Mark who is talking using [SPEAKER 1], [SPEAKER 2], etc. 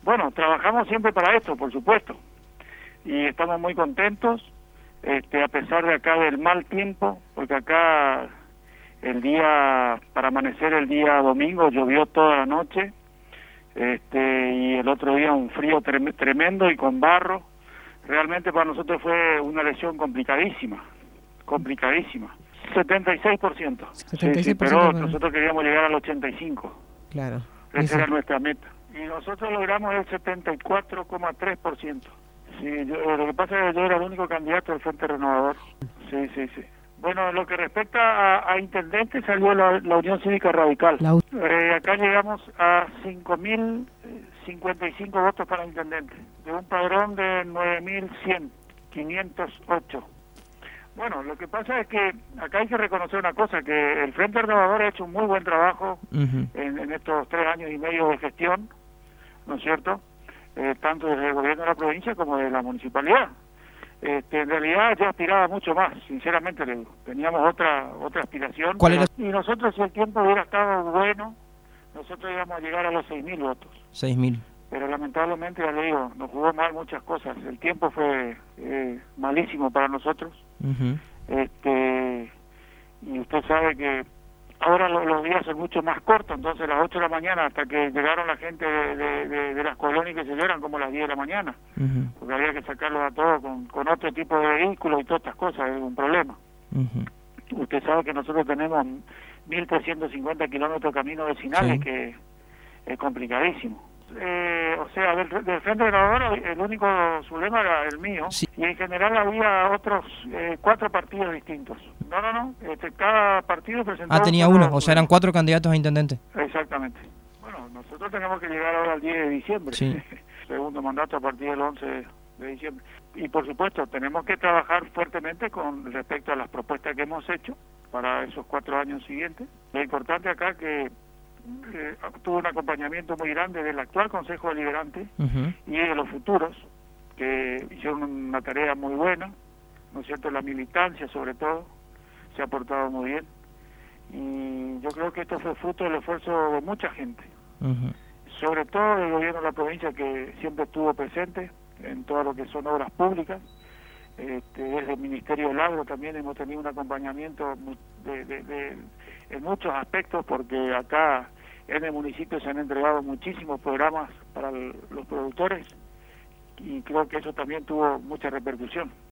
[SPEAKER 1] Bueno, trabajamos siempre para esto, por supuesto, y estamos muy contentos, a pesar de acá del mal tiempo, porque acá para amanecer el día domingo llovió toda la noche, y el otro día un frío tremendo y con barro. Realmente para nosotros fue una lesión complicadísima. 76%. Sí, pero nosotros queríamos llegar al 85%.
[SPEAKER 2] Claro.
[SPEAKER 1] Esa era nuestra meta. Y nosotros logramos el 74,3%. Sí, lo que pasa es que yo era el único candidato del Frente Renovador. Sí. Bueno, lo que respecta a intendente, salió la Unión Cívica Radical. Acá llegamos a 5.055 votos para intendente, de un padrón de 9.508. Bueno, lo que pasa es que acá hay que reconocer una cosa, que el Frente Renovador ha hecho un muy buen trabajo en estos 3 años y medio de gestión, ¿no es cierto? Tanto desde el gobierno de la provincia como de la municipalidad. En realidad yo aspiraba mucho más, sinceramente le digo. Teníamos otra aspiración.
[SPEAKER 2] ¿Cuál era?
[SPEAKER 1] Y nosotros, si el tiempo hubiera estado bueno, nosotros íbamos a llegar a los 6.000 votos.
[SPEAKER 2] 6.000.
[SPEAKER 1] Pero lamentablemente, ya le digo, nos jugó mal muchas cosas. El tiempo fue malísimo para nosotros. Y usted sabe que ahora los días son mucho más cortos, entonces a las 8 de la mañana hasta que llegaron la gente de las colonias que se llegan como a las 10 de la mañana, porque había que sacarlos a todos con otro tipo de vehículos y todas estas cosas, es un problema. Usted sabe que nosotros tenemos 1.350 kilómetros de caminos vecinales, que es complicadísimo. O sea, del Frente Renovador el único problema era el mío, y en general había otros 4 partidos distintos. No, cada partido presentaba...
[SPEAKER 2] tenía uno, o sea, eran 4 candidatos a intendente.
[SPEAKER 1] Exactamente. Bueno, nosotros tenemos que llegar ahora al 10 de diciembre, segundo mandato a partir del 11 de diciembre. Y por supuesto, tenemos que trabajar fuertemente con respecto a las propuestas que hemos hecho para esos 4 años siguientes. Lo importante acá que tuvo un acompañamiento muy grande del actual Consejo Deliberante y de los futuros, que hicieron una tarea muy buena, ¿no es cierto? La militancia, sobre todo, se ha portado muy bien. Y yo creo que esto fue fruto del esfuerzo de mucha gente, sobre todo del gobierno de la provincia, que siempre estuvo presente en todo lo que son obras públicas. Desde el Ministerio del Agro también hemos tenido un acompañamiento en muchos aspectos, porque acá en el municipio se han entregado muchísimos programas para los productores y creo que eso también tuvo mucha repercusión.